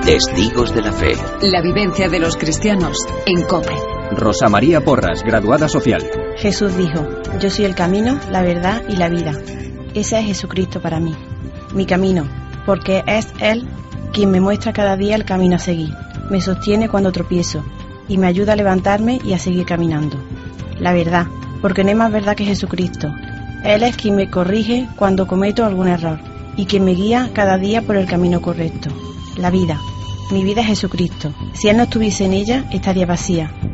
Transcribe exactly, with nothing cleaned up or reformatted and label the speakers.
Speaker 1: Testigos de la fe.
Speaker 2: La vivencia de los cristianos en COPE.
Speaker 3: Rosa María Porras, graduada social.
Speaker 4: Jesús dijo: yo soy el camino, la verdad y la vida. Ese es Jesucristo para mí, mi camino, porque es Él quien me muestra cada día el camino a seguir, me sostiene cuando tropiezo y me ayuda a levantarme y a seguir caminando. La verdad, porque no hay más verdad que Jesucristo. Él es quien me corrige cuando cometo algún error y quien me guía cada día por el camino correcto. La vida, mi vida es Jesucristo. Si Él no estuviese en ella, estaría vacía.